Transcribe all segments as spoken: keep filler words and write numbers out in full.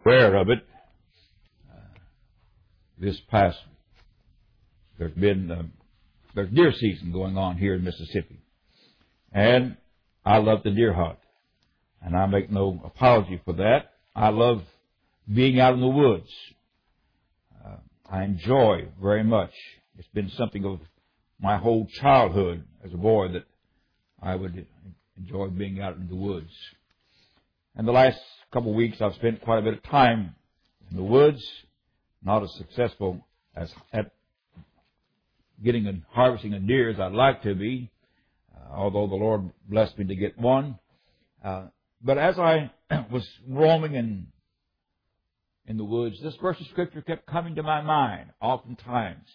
aware of it. Uh, this past, there's been uh, there's deer season going on here in Mississippi, and I love the deer hunt, and I make no apology for that. I love being out in the woods. Uh, I enjoy very much. It's been something of my whole childhood as a boy that I would enjoy being out in the woods. And the last couple of weeks I've spent quite a bit of time in the woods, not as successful as at getting and harvesting a deer as I'd like to be, uh, although the Lord blessed me to get one. Uh, but as I was roaming in, in the woods, this verse of Scripture kept coming to my mind oftentimes.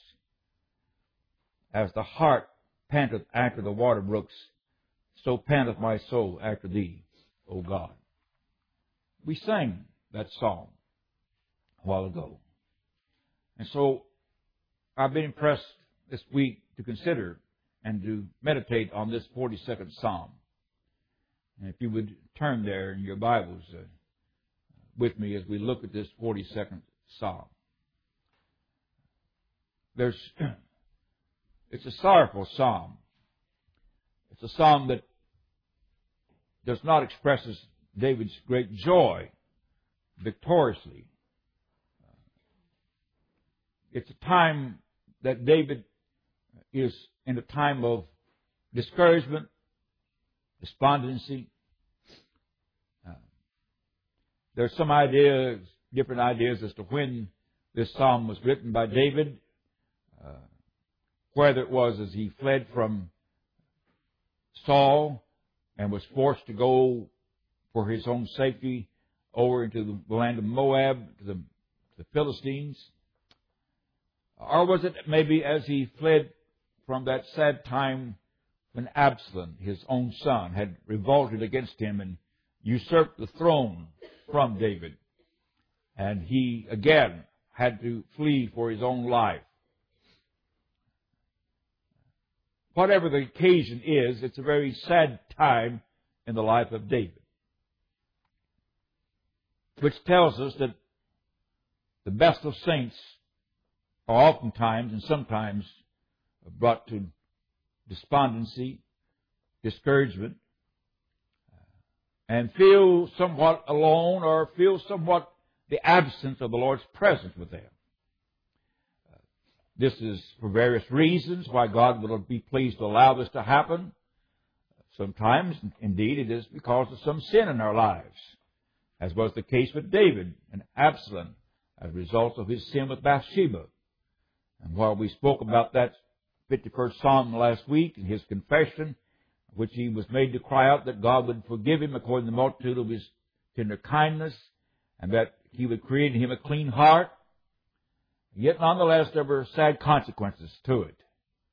As the hart panteth after the water brooks, so panteth my soul after thee, O God. We sang that song a while ago. And so I've been impressed this week to consider and to meditate on this forty-second Psalm. And if you would turn there in your Bibles uh, with me as we look at this forty-second Psalm. There's, it's a sorrowful Psalm. It's a Psalm that does not express David's great joy victoriously. It's a time that David is in a time of discouragement, despondency. Uh, there's some ideas, different ideas as to when this psalm was written by David, uh, whether it was as he fled from Saul and was forced to go for his own safety over into the land of Moab, to the, the Philistines. Or was it maybe as he fled from that sad time when Absalom, his own son, had revolted against him and usurped the throne from David. And he, again, had to flee for his own life. Whatever the occasion is, it's a very sad time in the life of David. Which tells us that the best of saints are oftentimes and sometimes brought to despondency, discouragement, and feel somewhat alone or feel somewhat the absence of the Lord's presence with them. This is for various reasons why God will be pleased to allow this to happen. Sometimes, indeed, it is because of some sin in our lives, as was the case with David and Absalom as a result of his sin with Bathsheba. And while we spoke about that fifty-first Psalm last week in his confession, which he was made to cry out that God would forgive him according to the multitude of his tender kindness, and that he would create in him a clean heart, yet nonetheless there were sad consequences to it.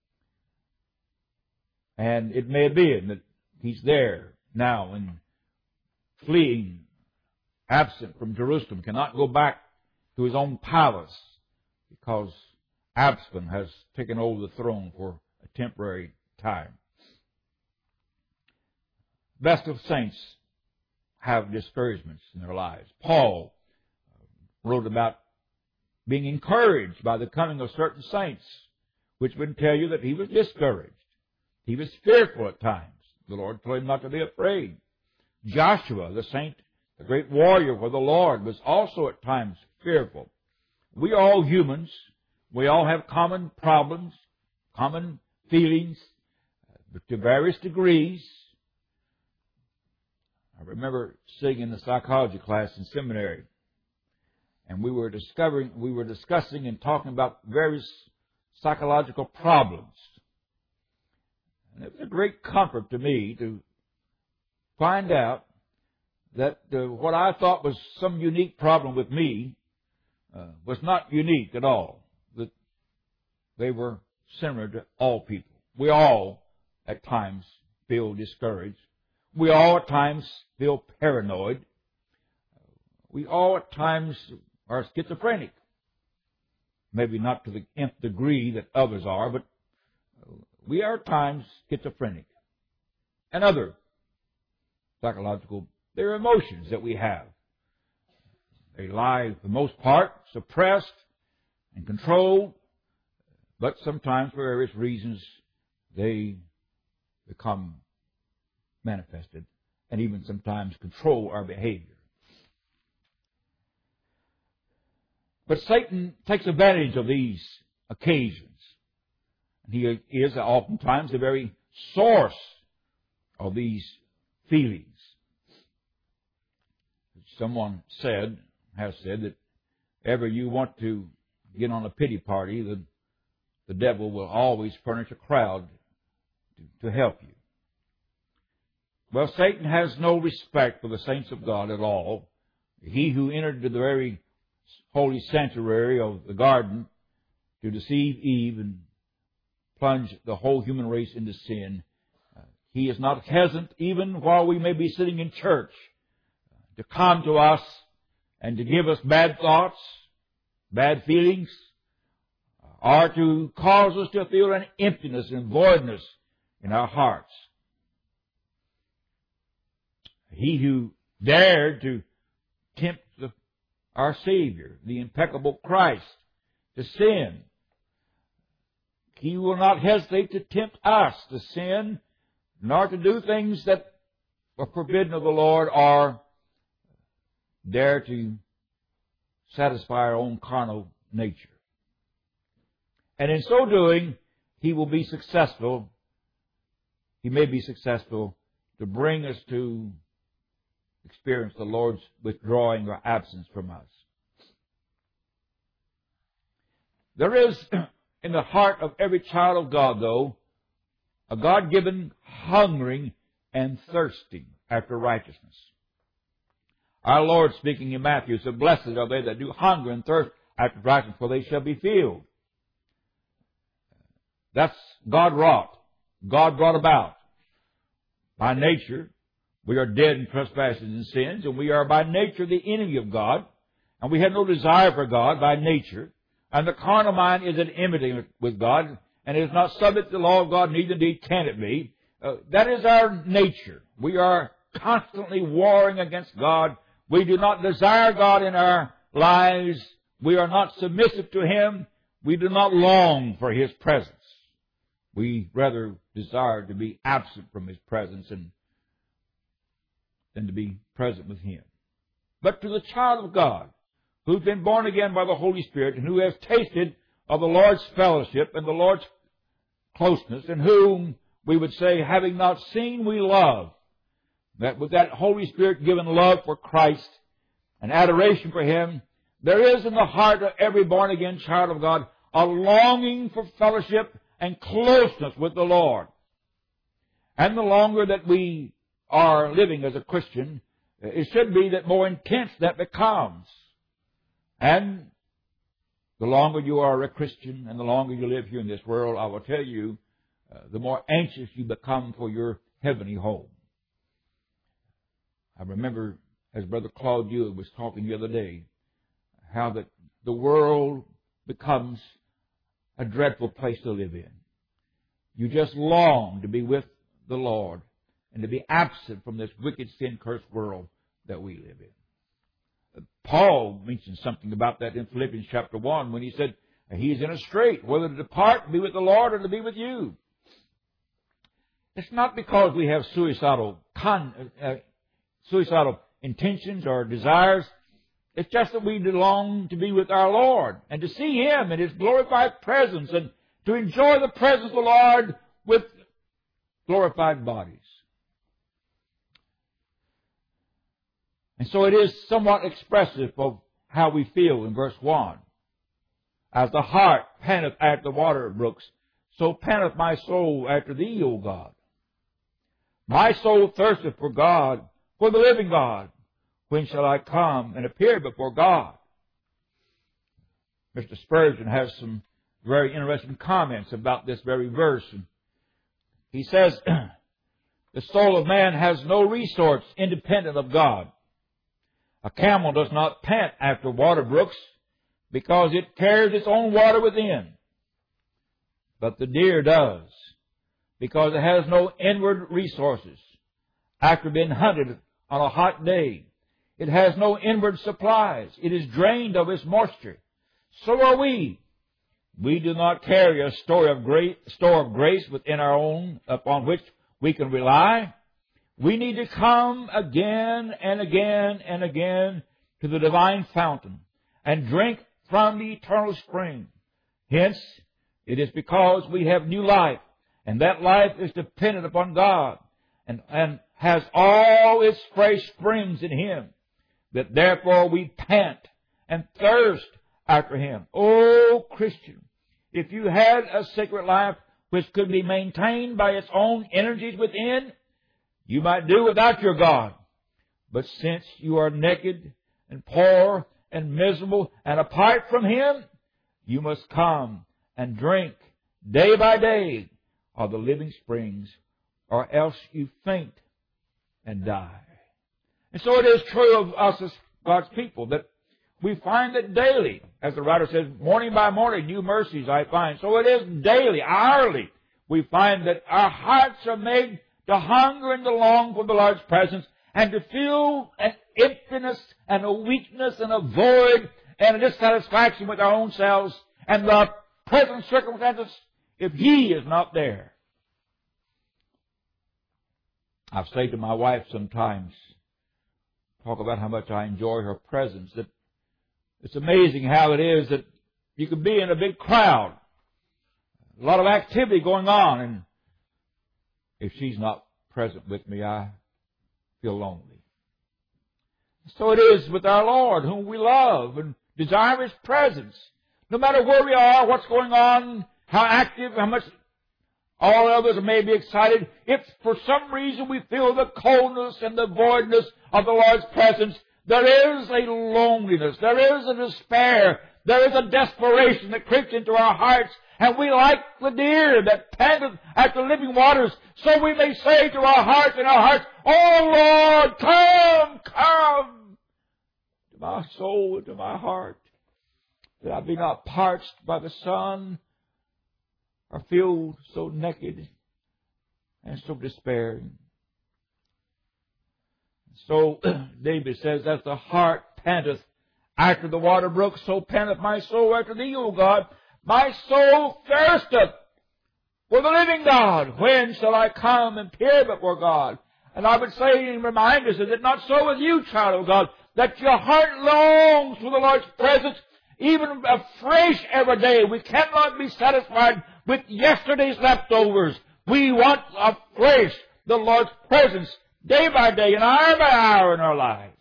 And it may have been that he's there now and fleeing, absent from Jerusalem, cannot go back to his own palace because Absalom has taken over the throne for a temporary time. Best of saints have discouragements in their lives. Paul wrote about being encouraged by the coming of certain saints, which would tell you that he was discouraged. He was fearful at times. The Lord told him not to be afraid. Joshua, the saint, the great warrior for the Lord, was also at times fearful. We are all humans. We all have common problems, common feelings, but to various degrees. I remember sitting in the psychology class in seminary, and we were discovering, we were discussing and talking about various psychological problems. And it was a great comfort to me to find out that uh, what I thought was some unique problem with me uh, was not unique at all. That they were similar to all people. We all, at times, feel discouraged. We all, at times, feel paranoid. We all, at times, are schizophrenic. Maybe not to the nth degree that others are, but we are, at times, schizophrenic. And other psychological, there are emotions that we have. They lie, for the most part, suppressed and controlled, but sometimes, for various reasons, they become manifested and even sometimes control our behavior. But Satan takes advantage of these occasions. And he is oftentimes the very source of these feelings. Someone said, has said, that ever you want to get on a pity party, the, the devil will always furnish a crowd to, to help you. Well, Satan has no respect for the saints of God at all. He who entered into the very holy sanctuary of the garden to deceive Eve and plunge the whole human race into sin, uh, he is not hesitant, even while we may be sitting in church, to come to us and to give us bad thoughts, bad feelings, or to cause us to feel an emptiness and voidness in our hearts. He who dared to tempt the, our Savior, the impeccable Christ, to sin, he will not hesitate to tempt us to sin, nor to do things that are forbidden of the Lord, or dare to satisfy our own carnal nature. And in so doing, he will be successful. He may be successful to bring us to experience the Lord's withdrawing or absence from us. There is in the heart of every child of God, though, a God-given hungering and thirsting after righteousness. Our Lord, speaking in Matthew, said, "Blessed are they that do hunger and thirst after righteousness, for they shall be filled." That's God wrought. God brought about. By nature, we are dead in trespasses and sins, and we are by nature the enemy of God, and we have no desire for God by nature. And the carnal mind is at enmity with God, and is not subject to the law of God, neither indeed can it be. Uh, that is our nature. We are constantly warring against God. We do not desire God in our lives. We are not submissive to Him. We do not long for His presence. We rather desire to be absent from His presence and, than to be present with Him. But to the child of God, who's been born again by the Holy Spirit, and who has tasted of the Lord's fellowship and the Lord's closeness, and whom we would say, having not seen, we love, that with that Holy Spirit-given love for Christ and adoration for Him, there is in the heart of every born-again child of God a longing for fellowship and closeness with the Lord. And the longer that we are living as a Christian, it should be that more intense that becomes. And the longer you are a Christian and the longer you live here in this world, I will tell you, uh, the more anxious you become for your heavenly home. I remember, as Brother Claude Dewitt was talking the other day, how that the world becomes a dreadful place to live in. You just long to be with the Lord and to be absent from this wicked, sin-cursed world that we live in. Paul mentioned something about that in Philippians chapter one when he said, he is in a strait, whether to depart and be with the Lord or to be with you. It's not because we have suicidal con, uh, suicidal intentions or desires. It's just that we long to be with our Lord and to see Him in His glorified presence and to enjoy the presence of the Lord with glorified bodies. And so it is somewhat expressive of how we feel in verse one. As the hart panteth after the water brooks, so panteth my soul after Thee, O God. My soul thirsteth for God, for the living God. When shall I come and appear before God? Mister Spurgeon has some very interesting comments about this very verse. He says, the soul of man has no resource independent of God. A camel does not pant after water brooks because it carries its own water within. But the deer does because it has no inward resources. After being hunted on a hot day, It has no inward supplies. It is drained of its moisture. So are we. We do not carry a store of grace, store of grace within our own upon which we can rely. We need to come again and again and again to the divine fountain and drink from the eternal spring. Hence, it is because we have new life, and that life is dependent upon God and, and has all its fresh springs in Him, that therefore we pant and thirst after Him. Oh, Christian, if you had a sacred life which could be maintained by its own energies within, you might do without your God. But since you are naked and poor and miserable and apart from Him, you must come and drink day by day of the living springs, or else you faint and die. And so it is true of us as God's people that we find that daily, as the writer says, morning by morning, new mercies I find. So it is daily, hourly, we find that our hearts are made to hunger and to long for the Lord's presence and to feel an emptiness and a weakness and a void and a dissatisfaction with our own selves and the present circumstances if He is not there. I've said to my wife sometimes, talk about how much I enjoy her presence, that it's amazing how it is that you can be in a big crowd, a lot of activity going on, and if she's not present with me, I feel lonely. So it is with our Lord, whom we love and desire His presence. No matter where we are, what's going on, how active, how much all others may be excited, if for some reason we feel the coldness and the voidness of the Lord's presence, there is a loneliness, there is a despair, there is a desperation that creeps into our hearts, and we like the deer that panteth after living waters, so we may say to our hearts and our hearts, "Oh Lord, come, come to my soul and to my heart, that I be not parched by the sun, or feel so naked and so despairing." So David says, "As the heart panteth after the water brook, so panteth my soul after Thee, O God. My soul thirsteth for the living God. When shall I come and appear before God?" And I would say and remind us, is it not so with you, child of God, that your heart longs for the Lord's presence, even afresh every day? We cannot be satisfied with yesterday's leftovers. We want afresh the Lord's presence day by day and hour by hour in our lives.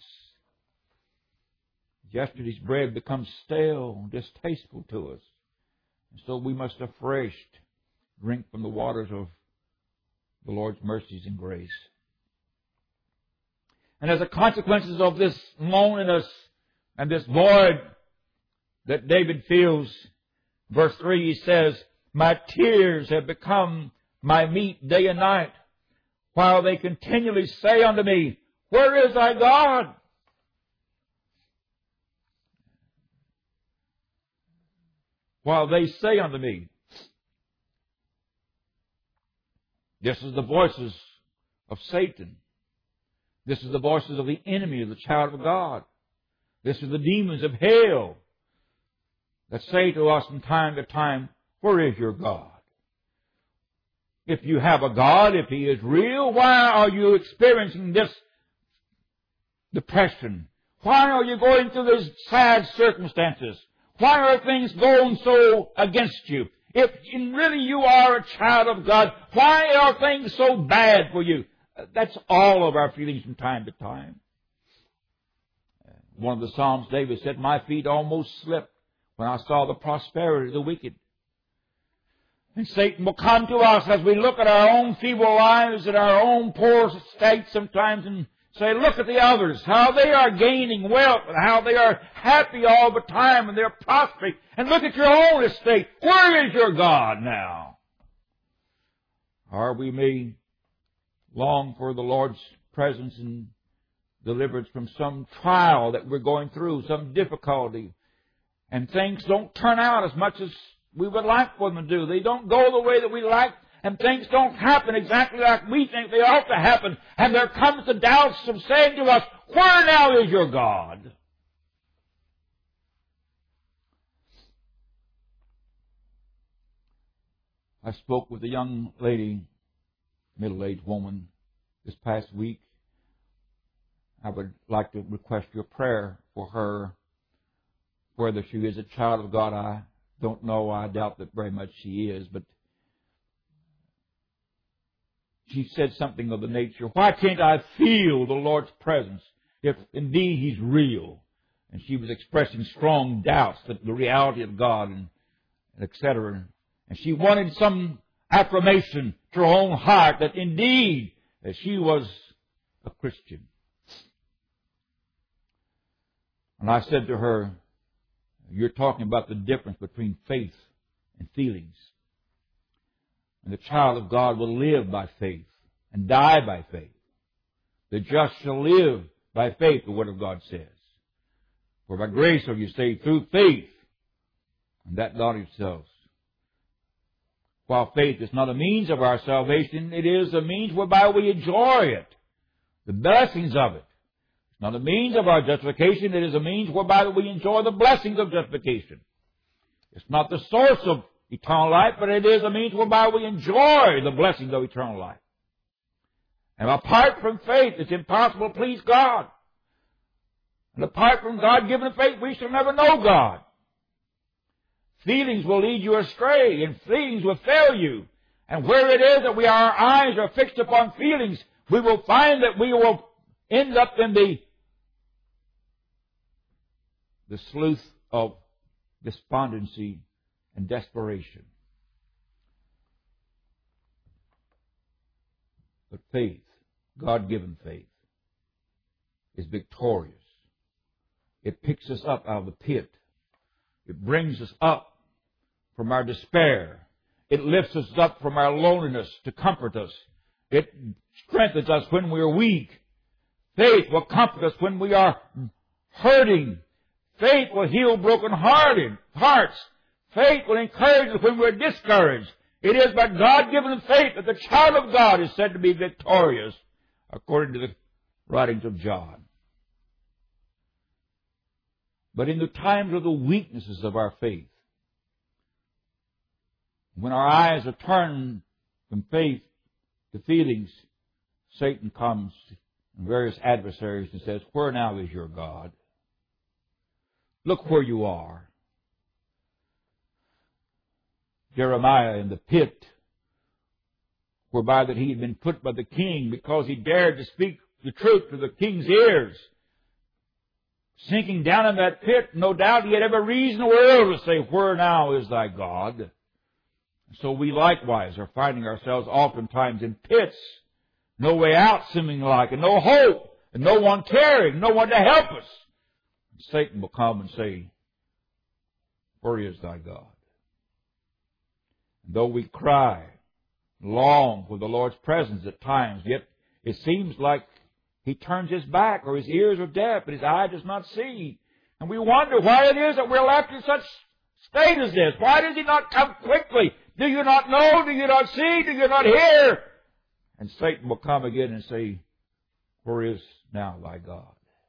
Yesterday's bread becomes stale and distasteful to us. And so we must afresh drink from the waters of the Lord's mercies and grace. And as a consequence of this loneliness and this void that David feels, verse three, he says, "My tears have become my meat day and night, while they continually say unto me, Where is thy God?" While they say unto me. This is the voices of Satan. This is the voices of the enemy of the child of God. This is the demons of hell that say to us from time to time, "Where is your God?" If you have a God, if He is real, why are you experiencing this depression? Why are you going through these sad circumstances? Why are things going so against you? If really you are a child of God, why are things so bad for you? That's all of our feelings from time to time. One of the Psalms, David said, "My feet almost slipped when I saw the prosperity of the wicked." And Satan will come to us as we look at our own feeble lives and our own poor state sometimes and say, "Look at the others, how they are gaining wealth and how they are happy all the time and they're prospering. And look at your own estate. Where is your God now?" Or we may long for the Lord's presence and deliverance from some trial that we're going through, some difficulty, and things don't turn out as much as we would like for them to do. They don't go the way that we like, and things don't happen exactly like we think they ought to happen. And there comes the doubts of saying to us, where now is your God? I spoke with a young lady, middle-aged woman, this past week. I would like to request your prayer for her. Whether she is a child of God, I don't know. I doubt that very much she is. But she said something of the nature, why can't I feel the Lord's presence if indeed He's real? And she was expressing strong doubts that the reality of God, and et cetera. And she wanted some affirmation to her own heart that indeed that she was a Christian. And I said to her, you're talking about the difference between faith and feelings. And the child of God will live by faith and die by faith. The just shall live by faith, the Word of God says. For by grace are you saved through faith, and that not yourselves. While faith is not a means of our salvation, it is a means whereby we enjoy it, the blessings of it. It's not a means of our justification, it is a means whereby we enjoy the blessings of justification. It's not the source of eternal life, but it is a means whereby we enjoy the blessings of eternal life. And apart from faith, it's impossible to please God. And apart from God-given faith, we shall never know God. Feelings will lead you astray, and feelings will fail you. And where it is that we, our eyes are fixed upon feelings, we will find that we will end up in the, the slough of despondency and desperation. But faith, God-given faith, is victorious. It picks us up out of the pit. It brings us up from our despair. It lifts us up from our loneliness to comfort us. It strengthens us when we are weak. Faith will comfort us when we are hurting. Faith will heal broken hearts. Faith will encourage us when we're discouraged. It is by God-given faith that the child of God is said to be victorious, according to the writings of John. But in the times of the weaknesses of our faith, when our eyes are turned from faith to feelings, Satan comes and various adversaries and says, where now is your God? Look where you are. Jeremiah in the pit, whereby that he had been put by the king because he dared to speak the truth to the king's ears. Sinking down in that pit, no doubt he had every reason in the world to say, where now is thy God? So we likewise are finding ourselves oftentimes in pits, no way out seeming like, and no hope, and no one caring, no one to help us. And Satan will come and say, where is thy God? And though we cry, long for the Lord's presence at times, yet it seems like He turns His back, or His ears are deaf, and His eye does not see. And we wonder why it is that we're left in such state as this. Why does He not come quickly? Do you not know? Do you not see? Do you not hear? And Satan will come again and say, where is now thy God?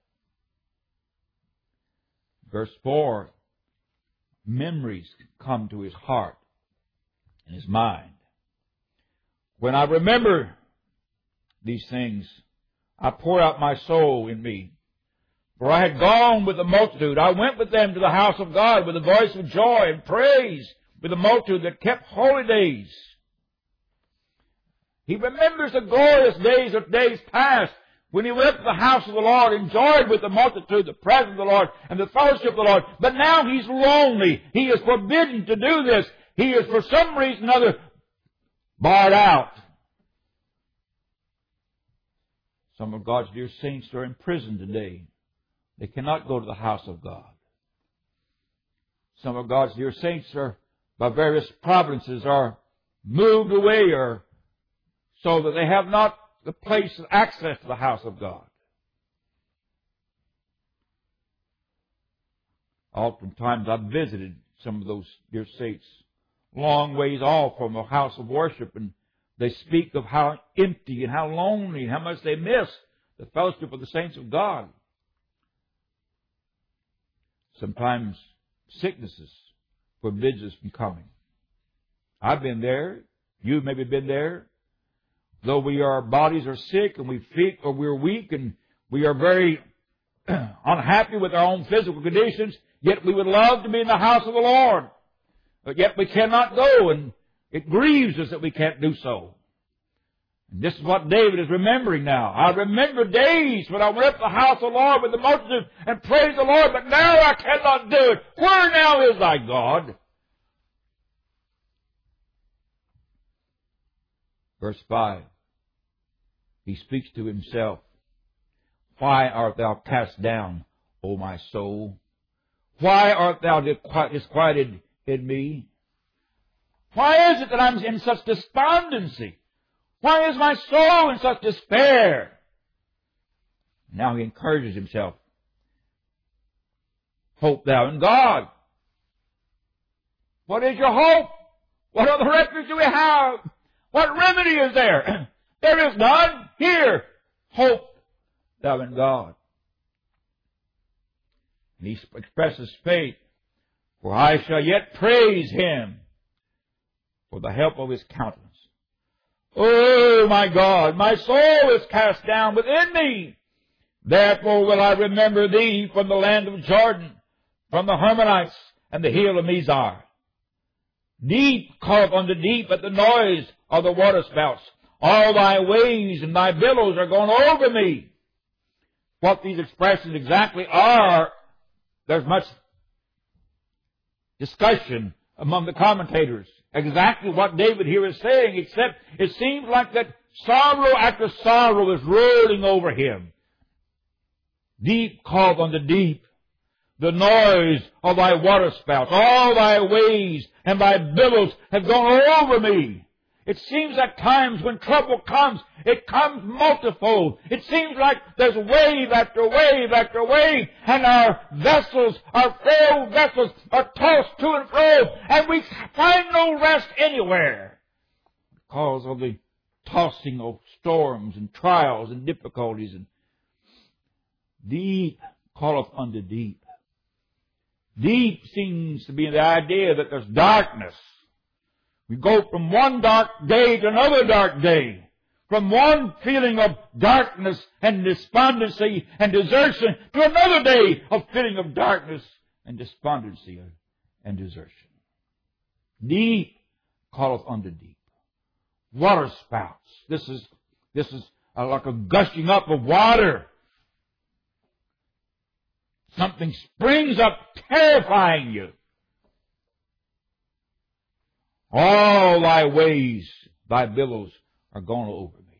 Verse four, memories come to his heart and his mind. When I remember these things, I pour out my soul in me. For I had gone with the multitude. I went with them to the house of God with a voice of joy and praise, with a multitude that kept holy days. He remembers the glorious days of days past when he went to the house of the Lord, enjoyed with the multitude the presence of the Lord and the fellowship of the Lord. But now he's lonely. He is forbidden to do this. He is for some reason or other barred out. Some of God's dear saints are in prison today. They cannot go to the house of God. Some of God's dear saints are, by various providences, are moved away, or so that they have not the place of access to the house of God. Oftentimes I've visited some of those dear saints long ways off from a house of worship, and they speak of how empty and how lonely and how much they miss the fellowship of the saints of God. Sometimes sicknesses forbids us from coming. I've been there. You've maybe been there. Though we our bodies are sick and we feel or we're weak and we are very unhappy with our own physical conditions, yet we would love to be in the house of the Lord. But yet we cannot go, and it grieves us that we can't do so. And this is what David is remembering now. I remember days when I went up to the house of the Lord with the multitude and praised the Lord, but now I cannot do it. Where now is thy God? Verse five. He speaks to himself. Why art thou cast down, O my soul? Why art thou disquieted in me? Why is it that I'm in such despondency? Why is my soul in such despair? Now he encourages himself. Hope thou in God. What is your hope? What other refuge do we have? What remedy is there? There is none. Here, hope thou in God. And he expresses faith. For I shall yet praise him for the help of his countenance. Oh, my God, my soul is cast down within me. Therefore will I remember thee from the land of Jordan, from the Hermonites and the hill of Mizar. Deep calleth unto deep at the noise of the waterspouts. All thy waves and thy billows are gone over me. What these expressions exactly are, there's much discussion among the commentators. Exactly what David here is saying, except it seems like that sorrow after sorrow is rolling over him. Deep calleth unto deep. The noise of thy waterspouts, all thy waves and thy billows have gone over me. It seems at times when trouble comes, it comes multifold. It seems like there's wave after wave after wave, and our vessels, our frail vessels, are tossed to and fro, and we find no rest anywhere because of the tossing of storms and trials and difficulties. And deep calleth unto deep. Deep seems to be the idea that there's darkness. We go from one dark day to another dark day. From one feeling of darkness and despondency and desertion to another day of feeling of darkness and despondency and desertion. Deep calleth unto deep. Water spouts. This is, this is like a gushing up of water. Something springs up terrifying you. All thy waves, thy billows are gone over me.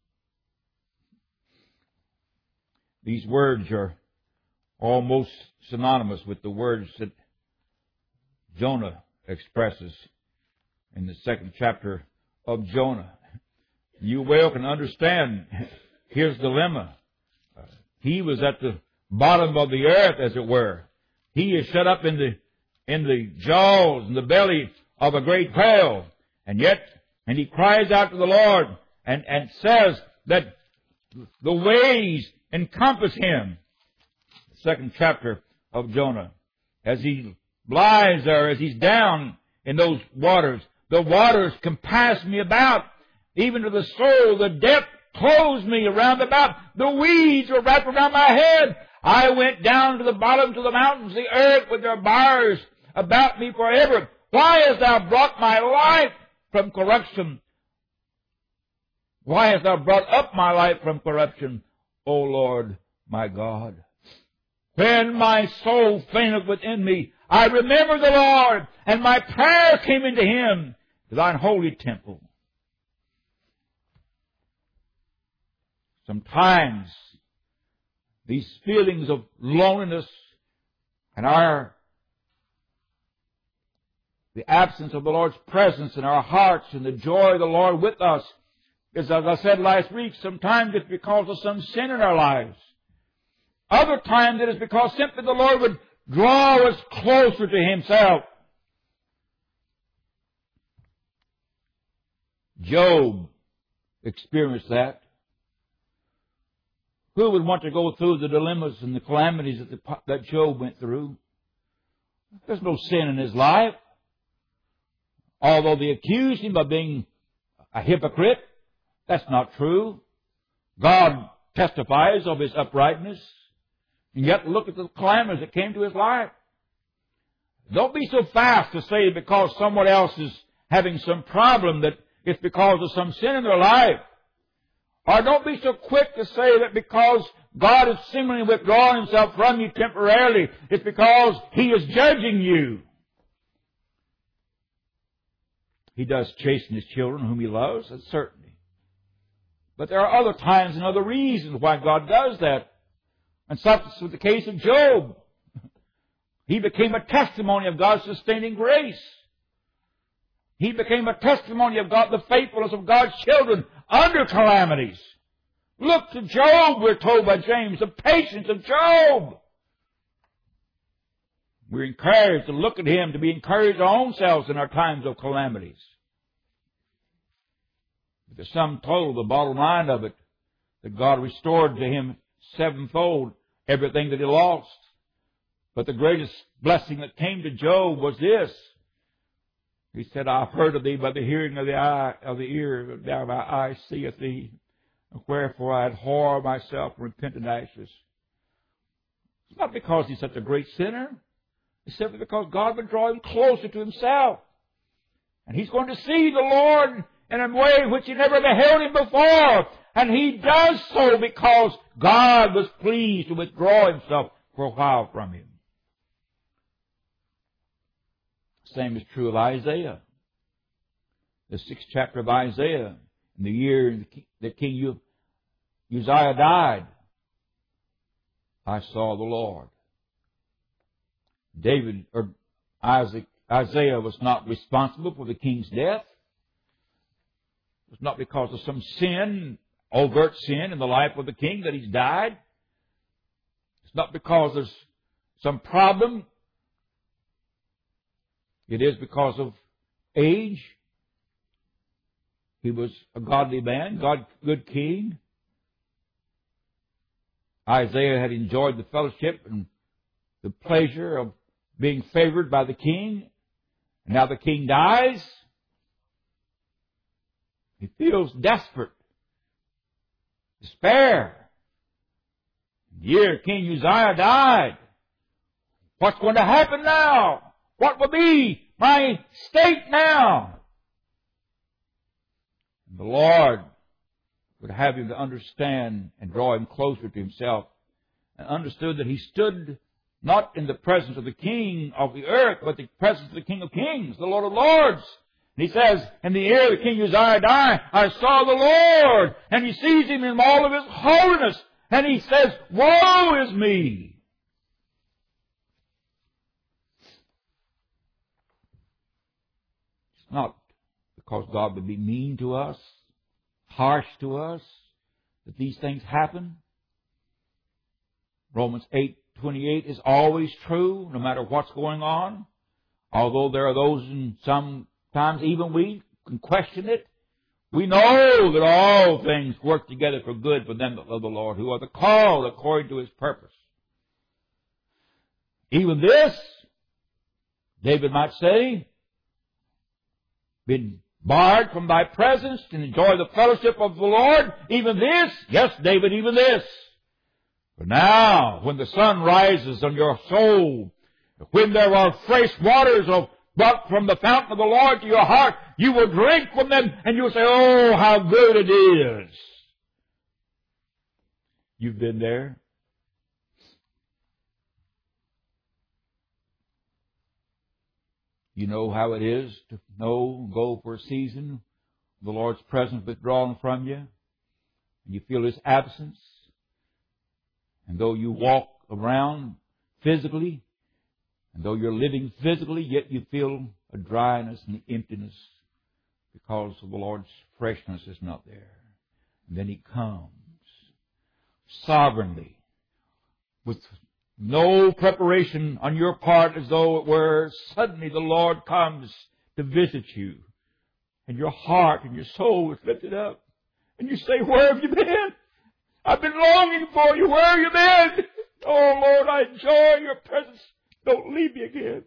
These words are almost synonymous with the words that Jonah expresses in the second chapter of Jonah. You well can understand his dilemma. Uh, he was at the bottom of the earth, as it were. He is shut up in the in the jaws and the belly of a great whale, and yet, and he cries out to the Lord and, and says that the waves encompass him. The second chapter of Jonah. As he lies there, as he's down in those waters, the waters compass me about, even to the soul. The depth closed me around about. The weeds were wrapped around my head. I went down to the bottom, to the mountains, the earth, with their bars about me forever. Why hast thou brought my life from corruption? Why hast thou brought up my life from corruption, O Lord my God? When my soul fainteth within me, I remember the Lord, and my prayer came into him, to thine holy temple. Sometimes these feelings of loneliness and our the absence of the Lord's presence in our hearts and the joy of the Lord with us is, as I said last week, sometimes it's because of some sin in our lives. Other times it is because simply the Lord would draw us closer to himself. Job experienced that. Who would want to go through the dilemmas and the calamities that, the, that Job went through? There's no sin in his life. Although they accused him of being a hypocrite, that's not true. God testifies of his uprightness. And yet look at the calamities that came to his life. Don't be so fast to say because someone else is having some problem that it's because of some sin in their life. Or don't be so quick to say that because God is seemingly withdrawing himself from you temporarily, it's because he is judging you. He does chasten his children whom he loves, that's certainly. But there are other times and other reasons why God does that. And such was the case of Job. He became a testimony of God's sustaining grace. He became a testimony of God, the faithfulness of God's children under calamities. Look to Job, we're told by James, the patience of Job. We're encouraged to look at him, to be encouraged our own selves in our times of calamities. But the sum total, the bottom line of it, that God restored to him sevenfold everything that he lost. But the greatest blessing that came to Job was this. He said, I've heard of thee by the hearing of the eye, of the ear, now my eye seeth thee. Wherefore I abhor myself and repentant ashes. It's not because he's such a great sinner. It's simply because God would draw him closer to himself. And he's going to see the Lord in a way in which he never beheld him before. And he does so because God was pleased to withdraw himself for a while from him. The same is true of Isaiah. The sixth chapter of Isaiah, in the year that King Uzziah died, I saw the Lord. David, or Isaac, Isaiah was not responsible for the king's death. It was not because of some sin, overt sin in the life of the king that he's died. It's not because there's some problem. It is because of age. He was a godly man, God, good king. Isaiah had enjoyed the fellowship and the pleasure of being favored by the king. And now the king dies. He feels desperate. Despair. The year King Uzziah died. What's going to happen now? What will be my state now? And the Lord would have him to understand and draw him closer to himself, and understood that he stood not in the presence of the King of the earth, but the presence of the King of Kings, the Lord of Lords. And he says, in the year that King Uzziah died, I saw the Lord. And he sees him in all of his holiness. And he says, woe is me. It's not because God would be mean to us, harsh to us, that these things happen. Romans eight twenty-eight is always true, no matter what's going on. Although there are those, and sometimes even we can question it, we know that all things work together for good for them that love the Lord, who are the called according to His purpose. Even this, David might say, been barred from thy presence to enjoy the fellowship of the Lord. Even this, yes, David, even this. But now, when the sun rises on your soul, when there are fresh waters of brought from the fountain of the Lord to your heart, you will drink from them and you'll say, oh, how good it is. You've been there. You know how it is to know, go for a season, the Lord's presence withdrawn from you, and you feel His absence. And though you walk around physically, and though you're living physically, yet you feel a dryness and emptiness because of the Lord's freshness is not there. And then He comes sovereignly with no preparation on your part, as though it were suddenly the Lord comes to visit you. And your heart and your soul is lifted up. And you say, where have you been? I've been longing for you. Where have you been? Oh, Lord, I enjoy your presence. Don't leave me again.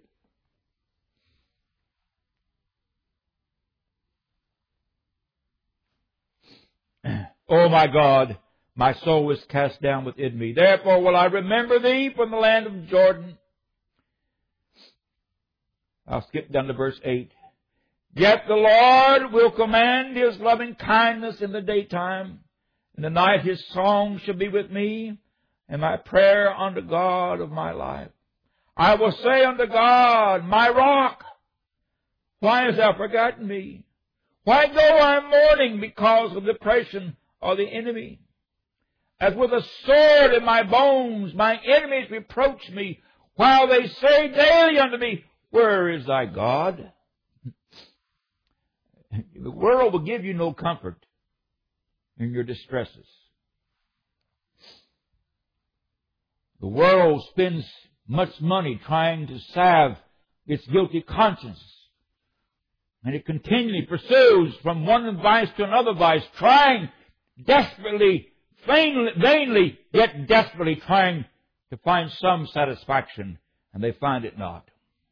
Oh, my God, my soul is cast down within me. Therefore will I remember thee from the land of Jordan. I'll skip down to verse eight. Yet the Lord will command His loving kindness in the daytime. In the night His song shall be with me, and my prayer unto God of my life. I will say unto God, my rock, why hast thou forgotten me? Why go I mourning because of the oppression of the enemy? As with a sword in my bones, my enemies reproach me, while they say daily unto me, where is thy God? The world will give you no comfort in your distresses. The world spends much money trying to salve its guilty conscience. And it continually pursues from one vice to another vice, trying desperately, vainly, vainly, yet desperately trying to find some satisfaction, and they find it not.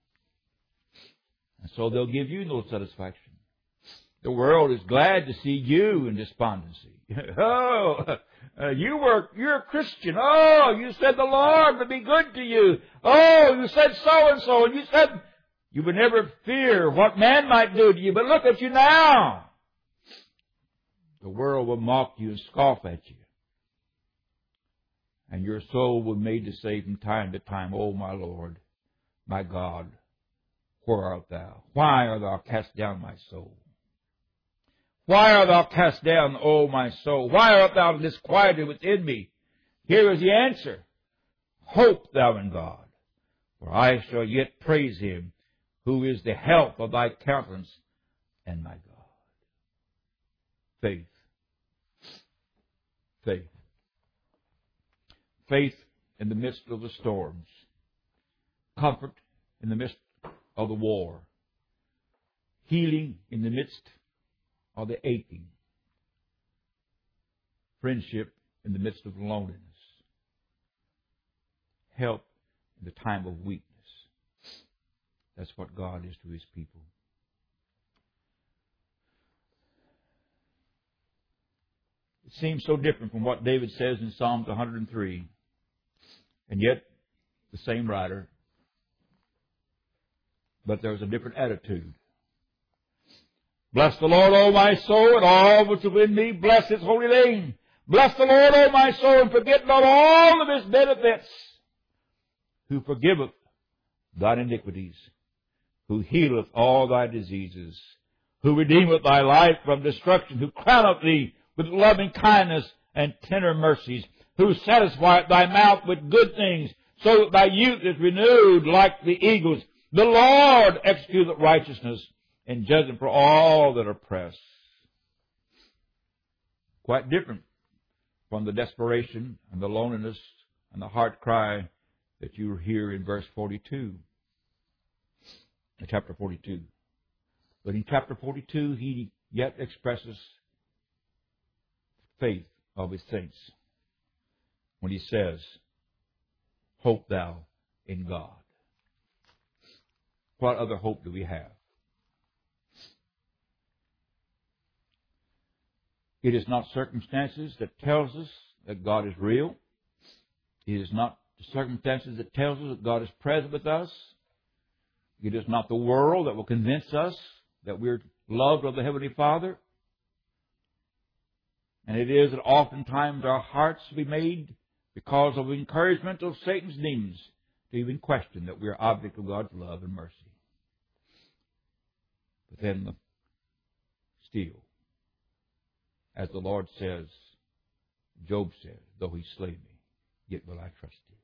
And so they'll give you no satisfaction. The world is glad to see you in despondency. Oh, uh, you were, you're a Christian. Oh, you said the Lord would be good to you. Oh, you said so and so, and you said you would never fear what man might do to you, but look at you now. The world will mock you and scoff at you. And your soul will be made to say from time to time, oh, my Lord, my God, where art thou? Why art thou cast down, my soul? Why art thou cast down, O my soul? Why art thou disquieted within me? Here is the answer. Hope thou in God, for I shall yet praise Him, who is the help of thy countenance and my God. Faith. Faith. Faith in the midst of the storms. Comfort in the midst of the war. Healing in the midst of the aching. Friendship in the midst of loneliness. Help in the time of weakness. That's what God is to His people. It seems so different from what David says in Psalms one hundred three. And yet, the same writer. But there's a different attitude. Bless the Lord, O my soul, and all which is within me. Bless His holy name. Bless the Lord, O my soul, and forget not all of His benefits. Who forgiveth thine iniquities, who healeth all thy diseases, who redeemeth thy life from destruction, who crowneth thee with loving kindness and tender mercies, who satisfieth thy mouth with good things, so that thy youth is renewed like the eagles. The Lord executeth righteousness and judgment for all that are oppressed. Quite different from the desperation and the loneliness and the heart cry that you hear in verse forty-two. In chapter forty-two. But in chapter forty-two, he yet expresses faith of his saints when he says, hope thou in God. What other hope do we have? It is not circumstances that tells us that God is real. It is not the circumstances that tells us that God is present with us. It is not the world that will convince us that we're loved of the Heavenly Father. And it is that oftentimes our hearts will be made, because of encouragement of Satan's demons, to even question that we are object of God's love and mercy. But then, still, as the Lord says, Job said, though He slay me, yet will I trust Him.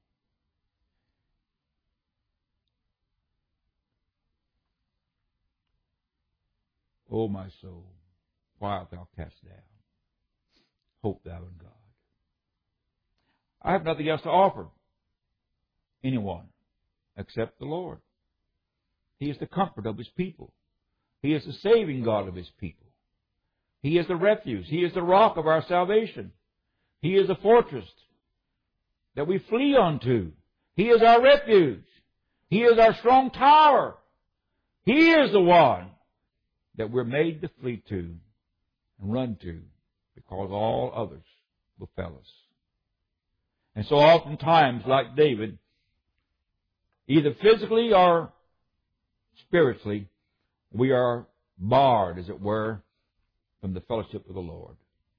O my soul, why art thou cast down? Hope thou in God. I have nothing else to offer anyone except the Lord. He is the comfort of His people. He is the saving God of His people. He is the refuge. He is the rock of our salvation. He is the fortress that we flee unto. He is our refuge. He is our strong tower. He is the one that we're made to flee to and run to, because all others will fail us. And so oftentimes, like David, either physically or spiritually, we are barred, as it were, from the fellowship of the Lord,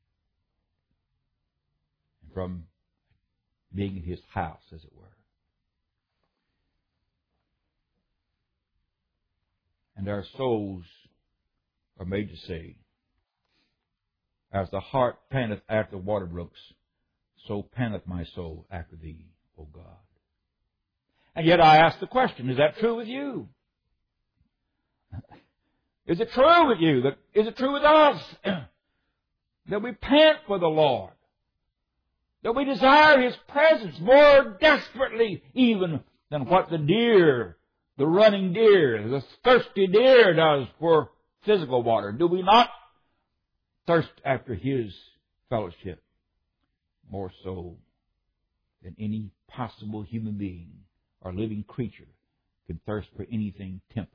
and from being in His house, as it were. And our souls are made to say, as the hart panteth after water brooks, so panteth my soul after Thee, O God. And yet I ask the question, is that true with you? Is it true with you? That, is it true with us? That we pant for the Lord? That we desire His presence more desperately even than what the deer, the running deer, the thirsty deer does for physical water? Do we not thirst after His fellowship more so than any possible human being or living creature can thirst for anything temporal?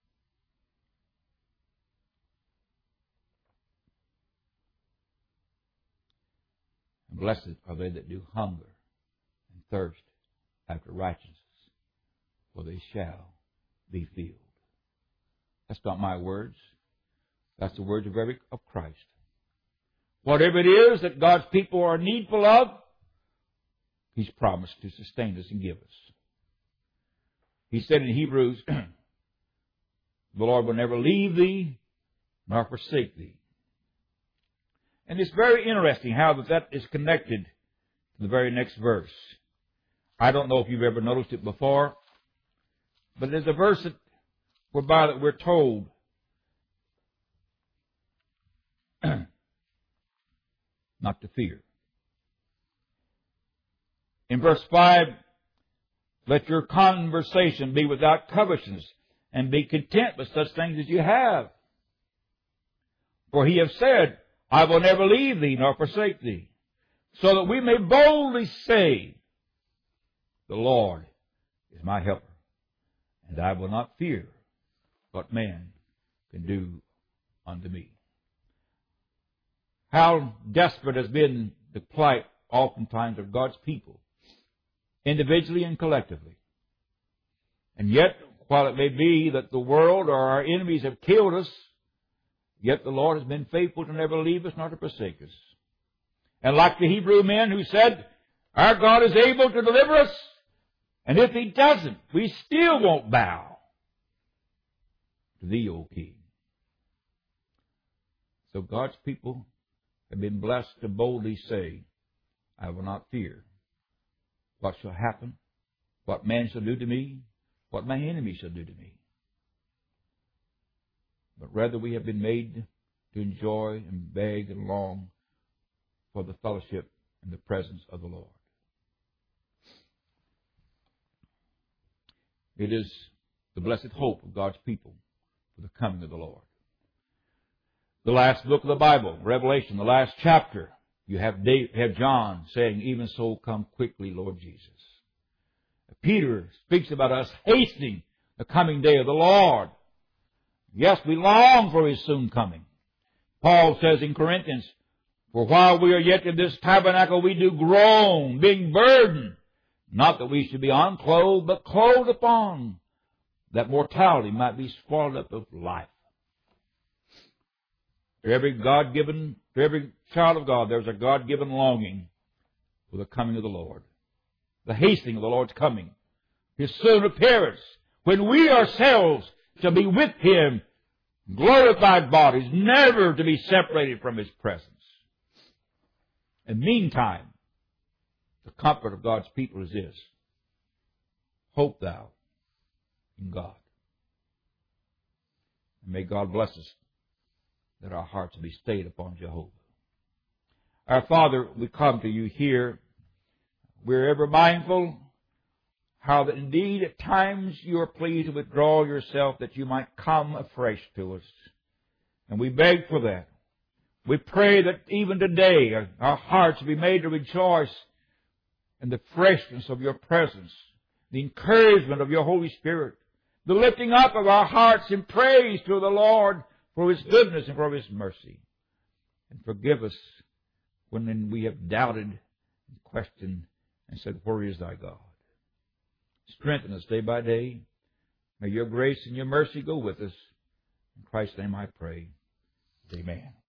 And blessed are they that do hunger and thirst after righteousness, for they shall be filled. That's not my words. That's the words of every of Christ. Whatever it is that God's people are needful of, He's promised to sustain us and give us. He said in Hebrews, the Lord will never leave thee nor forsake thee. And it's very interesting how that, that is connected to the very next verse. I don't know if you've ever noticed it before, but there's a verse that, whereby that we're told not to fear. In verse five, let your conversation be without covetousness, and be content with such things as you have. For He hath said, I will never leave thee nor forsake thee, so that we may boldly say, the Lord is my helper, and I will not fear what man can do unto me. How desperate has been the plight oftentimes of God's people, individually and collectively. And yet, while it may be that the world or our enemies have killed us, yet the Lord has been faithful to never leave us nor to forsake us. And like the Hebrew men who said, our God is able to deliver us, and if He doesn't, we still won't bow to Thee, O King. So God's people have been blessed to boldly say, I will not fear what shall happen, what man shall do to me, what my enemy shall do to me. But rather we have been made to enjoy and beg and long for the fellowship and the presence of the Lord. It is the blessed hope of God's people for the coming of the Lord. The last book of the Bible, Revelation, the last chapter, you have, David, have John saying, even so come quickly, Lord Jesus. Peter speaks about us hastening the coming day of the Lord. Yes, we long for His soon coming. Paul says in Corinthians, for while we are yet in this tabernacle, we do groan, being burdened, not that we should be unclothed, but clothed upon, that mortality might be swallowed up of life. To every God-given, to every child of God, there's a God-given longing for the coming of the Lord. The hastening of the Lord's coming. His soon appearance, when we ourselves shall be with Him, glorified bodies, never to be separated from His presence. And meantime, the comfort of God's people is this: hope thou in God. And may God bless us that our hearts be stayed upon Jehovah. Our Father, we come to You here. We're ever mindful how that indeed at times You are pleased to withdraw Yourself that You might come afresh to us. And we beg for that. We pray that even today our hearts will be made to rejoice in the freshness of your presence, the encouragement of your Holy Spirit, the lifting up of our hearts in praise to the Lord for His goodness and for His mercy. And forgive us when we have doubted and questioned and said, where is thy God? Strengthen us day by day. May your grace and your mercy go with us. In Christ's name I pray. Amen.